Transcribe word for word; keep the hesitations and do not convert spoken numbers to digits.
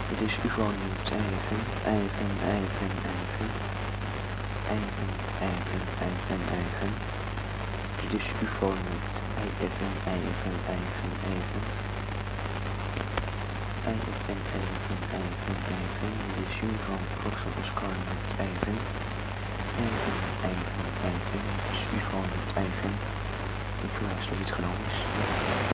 Dit is UFO Nieuws, even, even, even, even. Even, even, even, even. Dit is UFO Nieuws, even, even, even, even. Even, even, even, even. Dit is UFO Foxtrot Oscar Nieuws, even. Even, even, even. Dit is UFO Nieuws, even. Ik luister of iets genomen is.